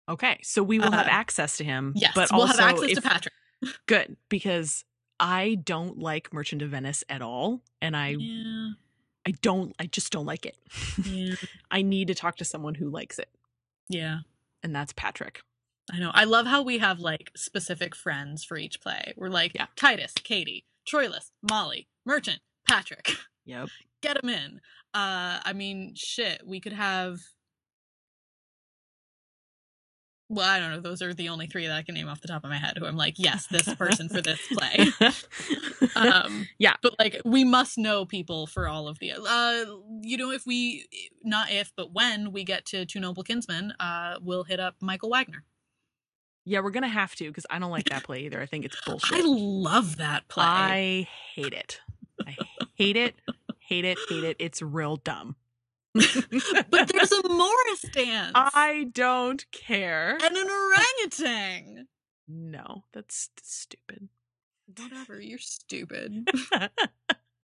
Okay, so we will have access to him. Yes, but we'll also have access to Patrick. Good, because I don't like Merchant of Venice at all, and I just don't like it. Yeah. I need to talk to someone who likes it. Yeah. And that's Patrick. I know. I love how we have like specific friends for each play. We're like Titus, Katie, Troilus, Molly, Merchant, Patrick. Yep. Get him in. I mean, shit, we could have... Well, I don't know. Those are the only three that I can name off the top of my head who I'm like, yes, this person for this play. Yeah. But like, we must know people for all of the, but when we get to Two Noble Kinsmen, we'll hit up Michael Wagner. Yeah, we're going to have to, because I don't like that play either. I think it's bullshit. I love that play. I hate it. I hate it. Hate it. Hate it. It's real dumb. But there's a Morris dance. I don't care. And an orangutan. No, that's stupid. Whatever, you're stupid.